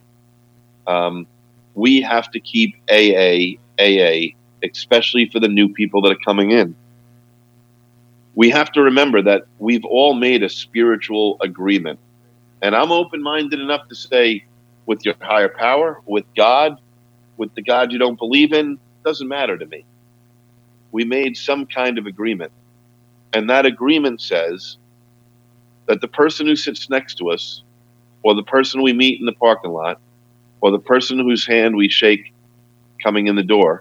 We have to keep AA, especially for the new people that are coming in. We have to remember that we've all made a spiritual agreement. And I'm open-minded enough to say, with your higher power, with God, with the God you don't believe in, doesn't matter to me. We made some kind of agreement. And that agreement says that the person who sits next to us, or the person we meet in the parking lot, or the person whose hand we shake coming in the door,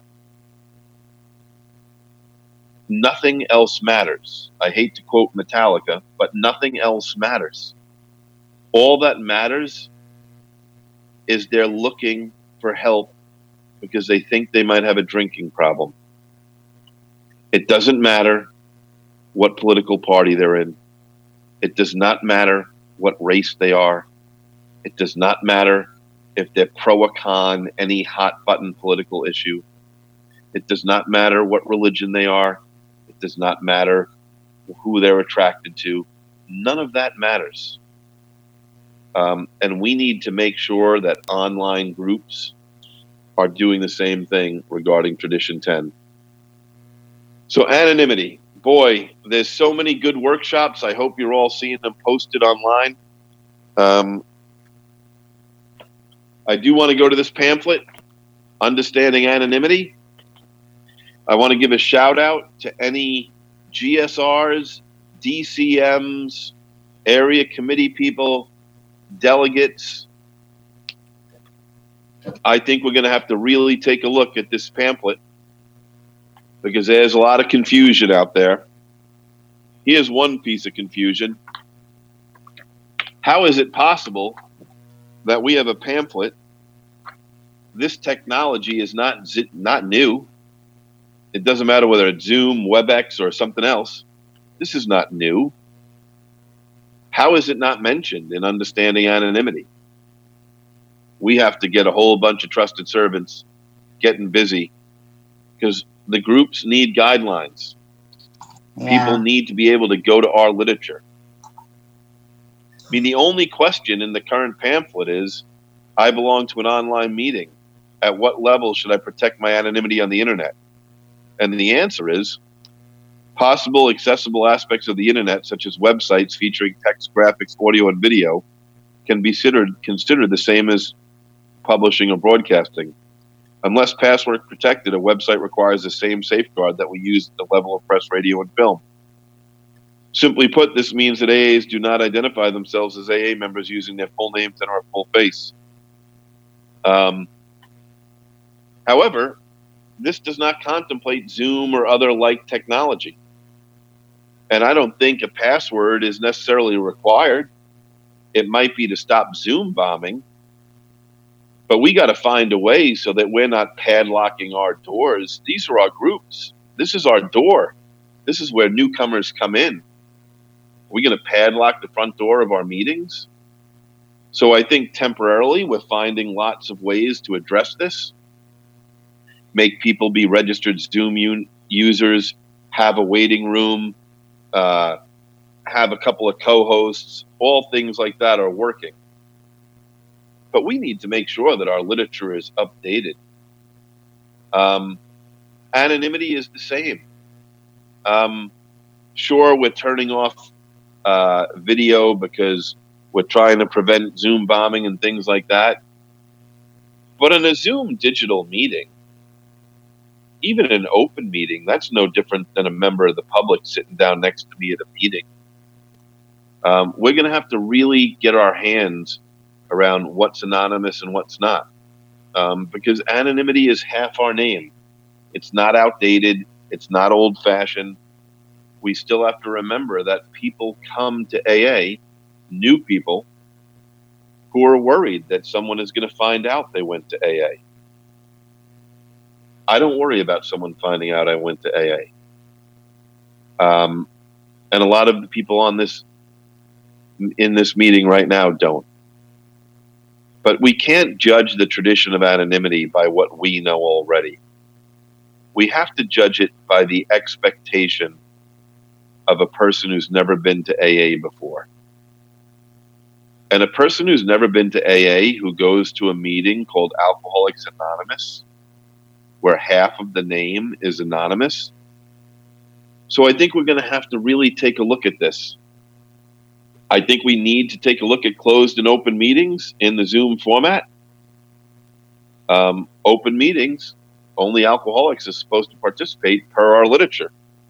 nothing else matters. I hate to quote Metallica, but nothing else matters. All that matters is they're looking for help because they think they might have a drinking problem. It doesn't matter what political party they're in. It does not matter what race they are. It does not matter if they're pro or con any hot button political issue. It does not matter what religion they are. It does not matter who they're attracted to. None of that matters. And we need to make sure that online groups are doing the same thing regarding Tradition 10. So anonymity. Boy, there's so many good workshops. I hope you're all seeing them posted online. I do want to go to this pamphlet, Understanding Anonymity. I want to give a shout out to any GSRs, DCMs, area committee people, delegates. I think we're going to have to really take a look at this pamphlet because there's a lot of confusion out there. Here's one piece of confusion. How is it possible that we have a pamphlet? This technology is not new. It doesn't matter whether it's Zoom, WebEx, or something else. This is not new. How is it not mentioned in Understanding Anonymity? We have to get a whole bunch of trusted servants getting busy because the groups need guidelines. Yeah. People need to be able to go to our literature. I mean, the only question in the current pamphlet is, I belong to an online meeting. At what level should I protect my anonymity on the internet? And the answer is, possible accessible aspects of the internet, such as websites featuring text, graphics, audio, and video, can be considered the same as publishing or broadcasting. Unless password protected, a website requires the same safeguard that we use at the level of press, radio, and film. Simply put, this means that AAs do not identify themselves as AA members using their full names and or full face. However, this does not contemplate Zoom or other like technology. And I don't think a password is necessarily required. It might be to stop Zoom bombing. But we got to find a way so that we're not padlocking our doors. These are our groups. This is our door. This is where newcomers come in. Are we going to padlock the front door of our meetings? So I think temporarily we're finding lots of ways to address this. Make people be registered Zoom users, have a waiting room, have a couple of co-hosts, all things like that are working. But we need to make sure that our literature is updated. Anonymity is the same. Sure, we're turning off video because we're trying to prevent Zoom bombing and things like that. But in a Zoom digital meeting, even an open meeting, that's no different than a member of the public sitting down next to me at a meeting. We're going to have to really get our hands around what's anonymous and what's not. Because anonymity is half our name. It's not outdated. It's not old-fashioned. We still have to remember that people come to AA, new people, who are worried that someone is going to find out they went to AA. I don't worry about someone finding out I went to AA. And a lot of the people in this meeting right now don't. But we can't judge the tradition of anonymity by what we know already. We have to judge it by the expectation of a person who's never been to AA before. And a person who's never been to AA who goes to a meeting called Alcoholics Anonymous, where half of the name is anonymous. So I think we're going to have to really take a look at this. I think we need to take a look at closed and open meetings in the Zoom format. Open meetings, only alcoholics is supposed to participate per our literature.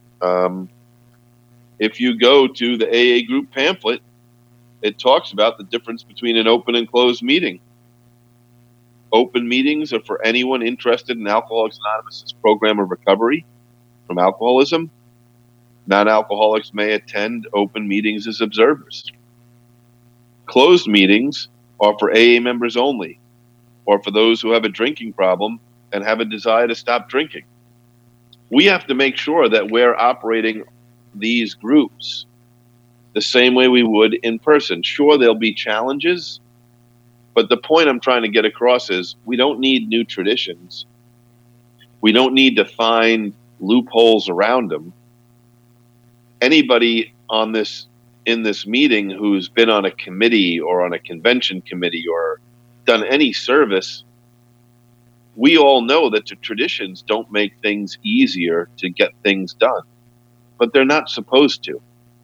If you go to the AA group pamphlet, it talks about the difference between an open and closed meeting. Open meetings are for anyone interested in Alcoholics Anonymous' program of recovery from alcoholism. Non-alcoholics may attend open meetings as observers. Closed meetings are for AA members only, or for those who have a drinking problem and have a desire to stop drinking. We have to make sure that we're operating these groups the same way we would in person. Sure, there'll be challenges, but the point I'm trying to get across is we don't need new traditions. We don't need to find loopholes around them. Anybody in this meeting who's been on a committee or on a convention committee or done any service, we all know that the traditions don't make things easier to get things done, but they're not supposed to.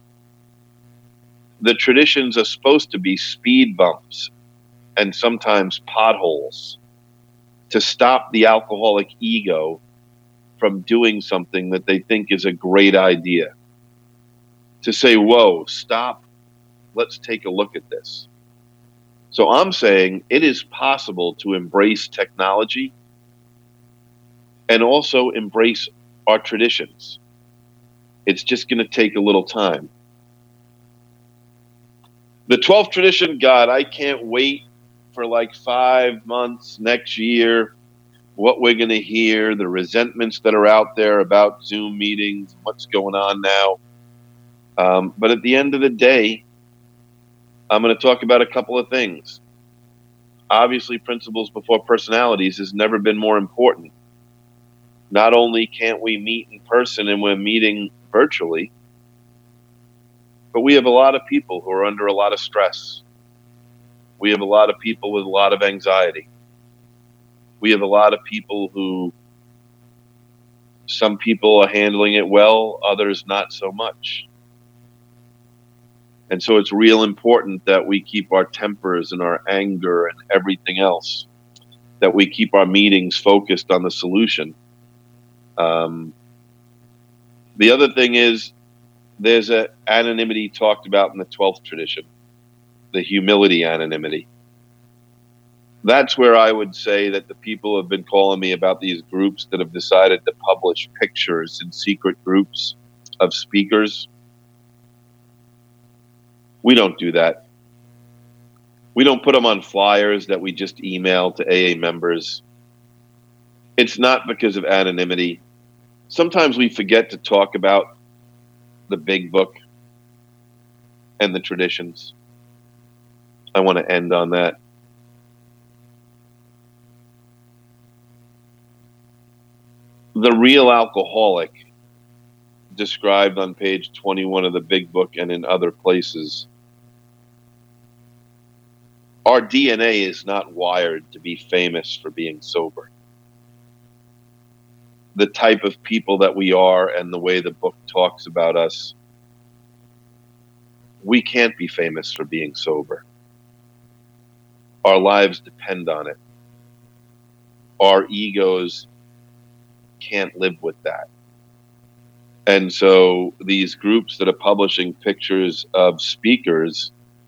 The traditions are supposed to be speed bumps and sometimes potholes to stop the alcoholic ego from doing something that they think is a great idea. To say, whoa, stop, let's take a look at this. So I'm saying it is possible to embrace technology and also embrace our traditions. It's just going to take a little time. The 12th tradition, God, I can't wait for like 5 months next year, what we're going to hear, the resentments that are out there about Zoom meetings, what's going on now. But at the end of the day, I'm going to talk about a couple of things. Obviously, principles before personalities has never been more important. Not only can't we meet in person and we're meeting virtually, but we have a lot of people who are under a lot of stress. We have a lot of people with a lot of anxiety. We have a lot of people who, some people are handling it well, others not so much. And so it's real important that we keep our tempers and our anger and everything else, that we keep our meetings focused on the solution. The other thing is, there's an anonymity talked about in the 12th tradition, the humility anonymity. That's where I would say that the people have been calling me about these groups that have decided to publish pictures in secret groups of speakers. We don't do that. We don't put them on flyers that we just email to AA members. It's not because of anonymity. Sometimes we forget to talk about the big book and the traditions. I want to end on that. The real alcoholic, described on page 21 of the big book and in other places, our DNA is not wired to be famous for being sober. The type of people that we are and the way the book talks about us, we can't be famous for being sober. Our lives depend on it. Our egos can't live with that. And so these groups that are publishing pictures of speakers,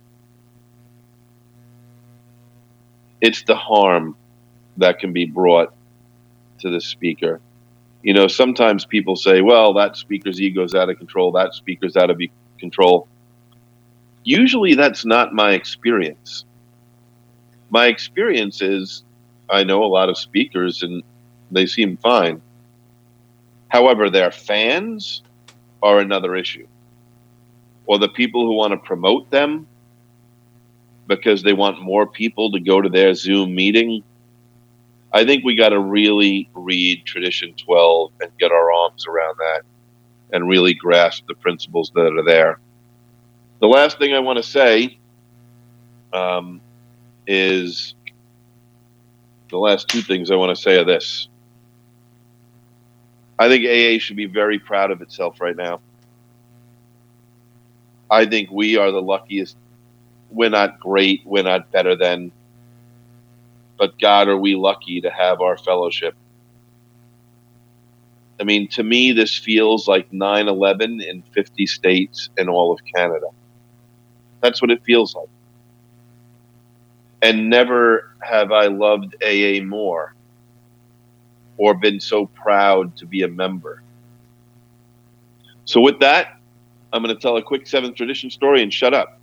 it's the harm that can be brought to the speaker. You know, sometimes people say, well, that speaker's ego is out of control, that speaker's out of control. Usually that's not my experience. My experience is I know a lot of speakers and they seem fine. However, their fans are another issue. Or the people who want to promote them because they want more people to go to their Zoom meeting. I think we got to really read Tradition 12 and get our arms around that and really grasp the principles that are there. The last thing I want to say is the last two things I want to say are this. I think AA should be very proud of itself right now. I think we are the luckiest. We're not great. We're not better than. But God, are we lucky to have our fellowship. I mean, to me, this feels like 9/11 in 50 states and all of Canada. That's what it feels like. And never have I loved AA more or been so proud to be a member. So with that, I'm going to tell a quick 7th tradition story and shut up.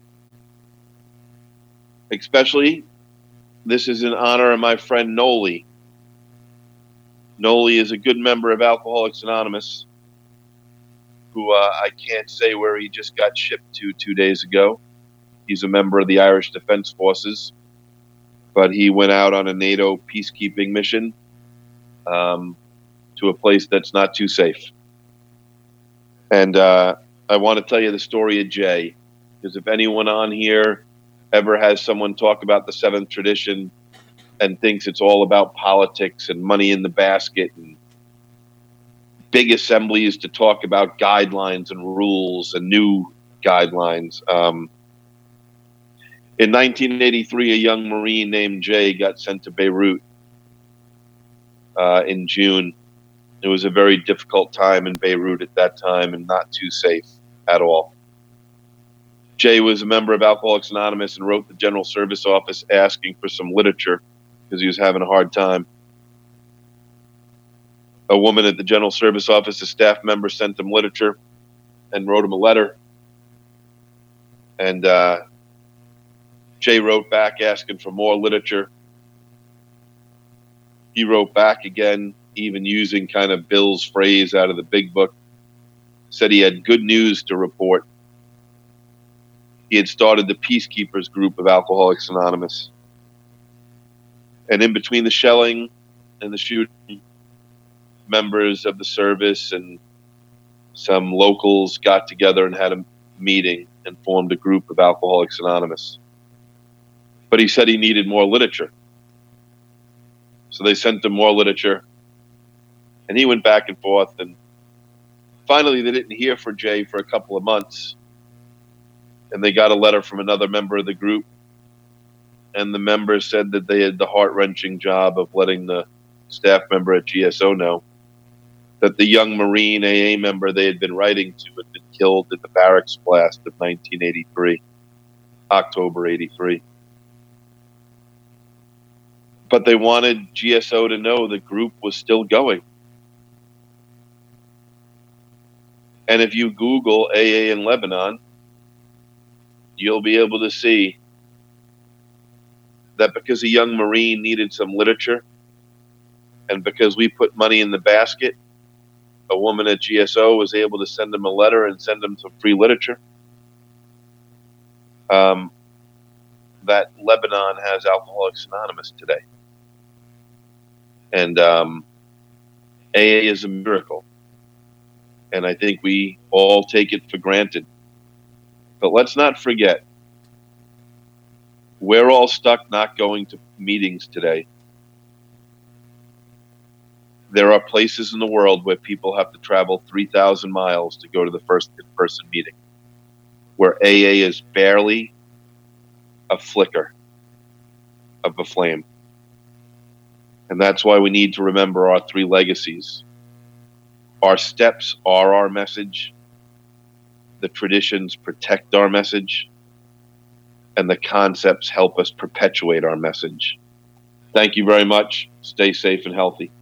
Especially, this is in honor of my friend Noli. Noli is a good member of Alcoholics Anonymous. who I can't say where he just got shipped to 2 days ago. He's a member of the Irish Defence Forces, but he went out on a NATO peacekeeping mission to a place that's not too safe. And I want to tell you the story of Jay, because if anyone on here ever has someone talk about the seventh tradition and thinks it's all about politics and money in the basket and big assemblies to talk about guidelines and rules and new guidelines. In 1983, a young Marine named Jay got sent to Beirut in June. It was a very difficult time in Beirut at that time and not too safe at all. Jay was a member of Alcoholics Anonymous and wrote the General Service Office asking for some literature because he was having a hard time. A woman at the General Service Office, a staff member, sent him literature and wrote him a letter. And Jay wrote back asking for more literature. He wrote back again, even using kind of Bill's phrase out of the big book, said he had good news to report. He had started the Peacekeepers group of Alcoholics Anonymous. And in between the shelling and the shooting, members of the service and some locals got together and had a meeting and formed a group of Alcoholics Anonymous. But he said he needed more literature. So they sent him more literature. And he went back and forth. And finally, they didn't hear from Jay for a couple of months. And they got a letter from another member of the group. And the member said that they had the heart-wrenching job of letting the staff member at GSO know that the young Marine AA member they had been writing to had been killed in the barracks blast of 1983, October 83. But they wanted GSO to know the group was still going. And if you Google AA in Lebanon, you'll be able to see that because a young Marine needed some literature, and because we put money in the basket, a woman at GSO was able to send him a letter and send him some free literature. That Lebanon has Alcoholics Anonymous today. And AA is a miracle. And I think we all take it for granted. But let's not forget, we're all stuck not going to meetings today. There are places in the world where people have to travel 3,000 miles to go to the first in-person meeting, where AA is barely a flicker of a flame. And that's why we need to remember our three legacies. Our steps are our message. The traditions protect our message. And the concepts help us perpetuate our message. Thank you very much. Stay safe and healthy.